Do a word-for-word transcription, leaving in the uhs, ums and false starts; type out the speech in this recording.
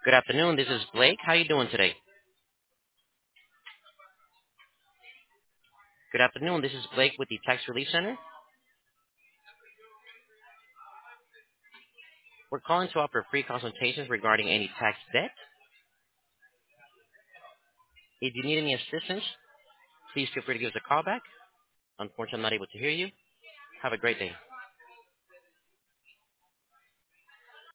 Good afternoon. This is Blake. How you doing today? Good afternoon. This is Blake with the Tax Relief Center. We're calling to offer free consultations regarding any tax debt. If you need any assistance, please feel free to give us a call back. Unfortunately, I'm not able to hear you. Have a great day.